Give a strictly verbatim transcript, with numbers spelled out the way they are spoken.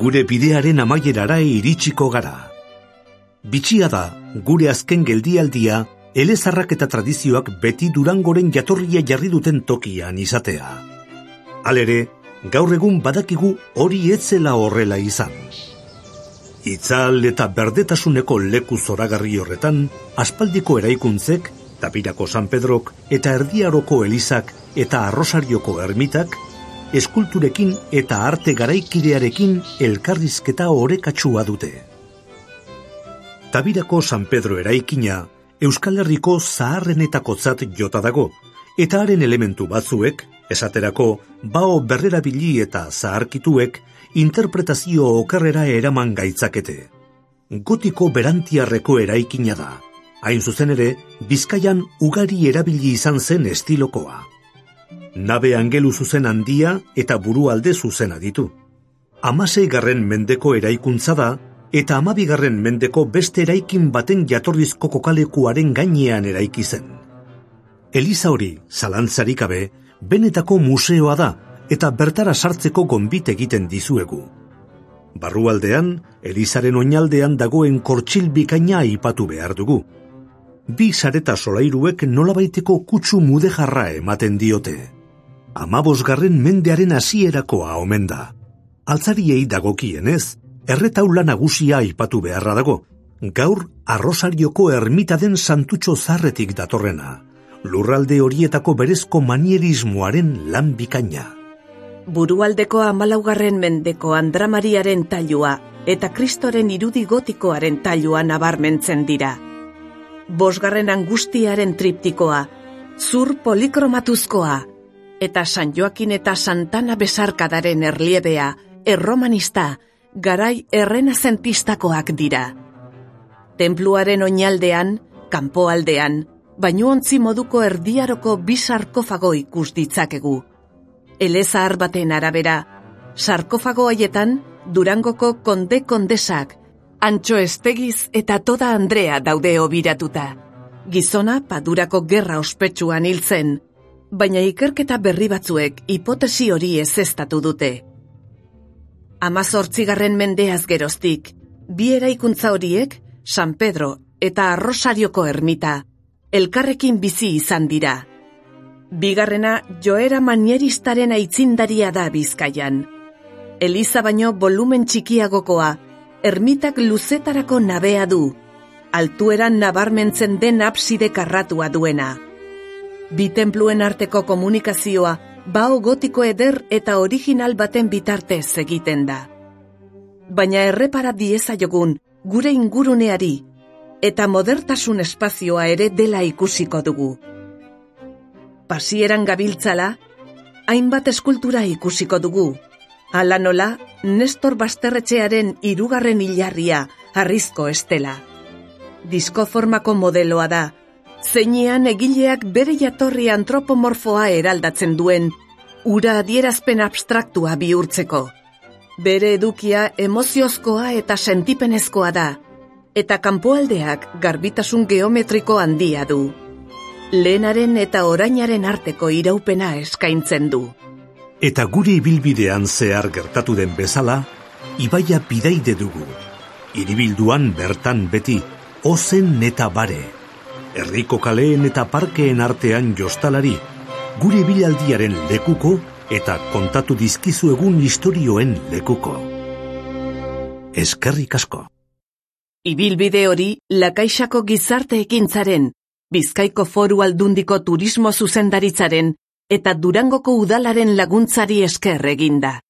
gure bidearen amaierara iritsiko gara. Bitxia da, gure azken geldialdia, elezarrak eta tradizioak beti Durangoren jatorria jarri duten tokian izatea. Halere, gaur egun badakigu hori etzela horrela izan. Itzal eta berdetasuneko leku zoragarri horretan, aspaldiko eraikuntzek, Tapirako San Pedrok eta Erdiaroko Elizak eta Arrosarioko ermitak, eskulturekin eta arte garaikidearekin elkarrizketa orekatsua dute. Tabirako San Pedro eraikina Euskal Herriko zaharrenetakotzat jota dago, eta haren elementu batzuek, esaterako bao berrerabili eta zaharkituek, interpretazio okerrera eraman gaitzakete. Gotiko berantiarreko eraikina da. Hain zuzen ere, Bizkaian ugari erabili izan zen estilokoa. Nabe angelu zuzen handia eta burualde zuzena ditu. Hamaseigarren mendeko eraikuntza da, eta hamabigarren mendeko beste eraikin baten jatorrizko kokalekuaren gainean eraiki zen. Eliza hori, zalantzarik gabe, benetako museoa da, eta bertara sartzeko gonbit egiten dizuegu. Barrualdean, Elizaren oinaldean dagoen kortxil bikaina aipatu behar dugu. Bi sareta solairuek nolabaiteko kutsu mudejarra ematen diote. Hamabosgarren mendearen hasierakoa omen da. Altzariei dagokienez, erretaula nagusia aipatu beharra dago. Gaur Arrosarioko ermita den Santutxo Zarretik datorrena. Lurralde horietako berezko manierismoaren lan bikaina. Burualdeko hamalaugarren mendeko Andramariaren tailua eta Kristoren irudi gotikoaren tailua nabarmentzen dira. Bosgarren Angustiaren triptikoa, zur polikromatuzkoa, eta San Joakin eta Santana besarkadaren erliebea, erromanista, garai errenazentistakoak dira. Tenpluaren oinaldean, kanpoaldean, bainuontzi moduko erdiaroko bi sarkofago ikus ditzakegu. Elezahar baten arabera, sarkofago haietan Durangoko konde kondesak, Antxo Estegiz eta Toda Andrea daude obiratuta. Gizona Padurako gerra ospetsuan hil zen, baina ikerketa berri batzuek hipotesi hori ezeztatu dute. Hamazortzigarren mendeaz geroztik, bi eraikuntza horiek, San Pedro eta Arrosarioko ermita, elkarrekin bizi izan dira. Bigarrena joera manieristaren aitzindaria da Bizkaian. Eliza baino volumen txikiagokoa, ermitak luzetarako nabea du, altueran nabarmentzen den abside karratua duena. Bi tenpluen arteko komunikazioa bao gotiko eder eta original baten bitartez egiten da. Baina errepara diezaiogun gure inguruneari eta modertasun espazioa ere dela ikusiko dugu. Pasieran gabiltzala, hainbat eskultura ikusiko dugu. Hala nola, Nestor Basterretxearen hirugarren hilarria harrizko estela. Diskoformako modeloa da, zeinean egileak bere jatorri antropomorfoa eraldatzen duen, ura adierazpen abstraktua bihurtzeko. Bere edukia emoziozkoa eta sentipenezkoa da, eta kanpoaldeak garbitasun geometriko handia du. Lehenaren eta orainaren arteko iraupena eskaintzen du. Eta gure ibilbidean zehar gertatu den bezala, ibaia bidaide dugu. Hiribilduan bertan beti, ozen eta bare. Herriko kaleen eta parkeen artean jostalari, gure bilaldiaren lekuko eta kontatu dizkizuegun istorioen lekuko. Eskerrik asko. Ibilbide hori Lakaixako gizarte ekintzaren, Bizkaiko Foru Aldundiko turismo zuzendaritzaren eta Durangoko udalaren laguntzari esker eginda.